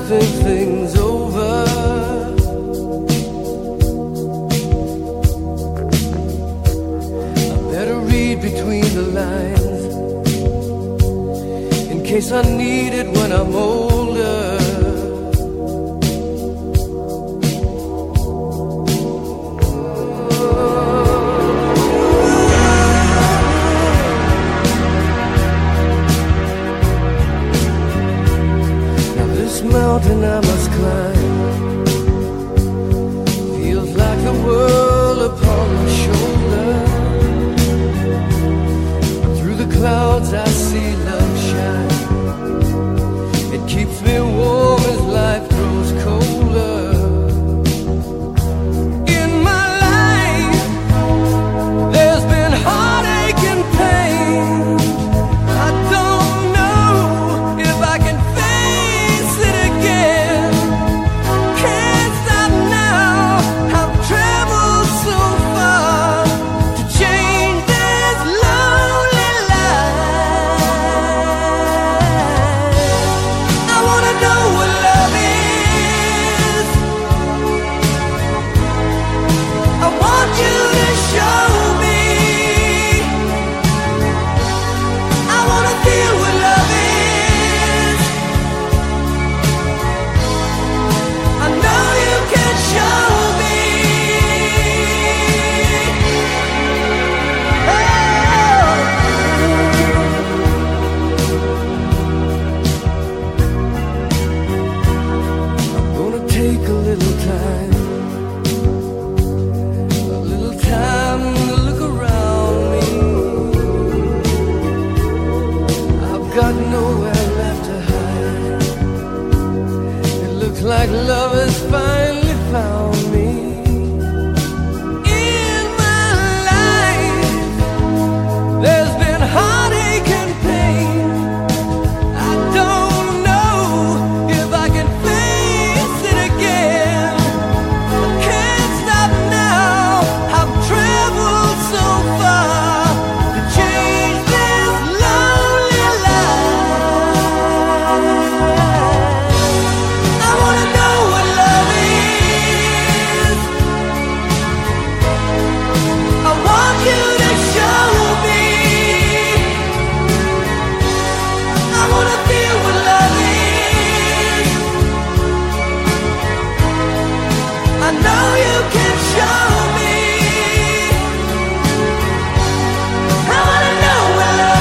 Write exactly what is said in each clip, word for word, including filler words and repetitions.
think things over. I better read between the lines in case I need it when I'm older. Mountain I must climb feels like the world upon my shoulder. Through the clouds I see love shine. It keeps me warm as life grows colder. In my life there's been heartache and pain. I don't know if I can like love has finally found me. In my life there's been heartache and pain. I don't know if I can face it again. I can't stop now. I've traveled so far to change this lonely life.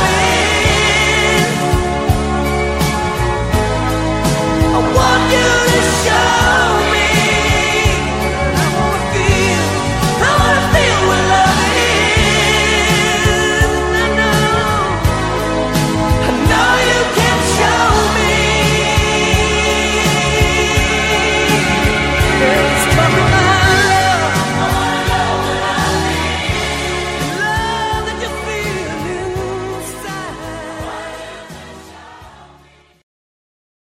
You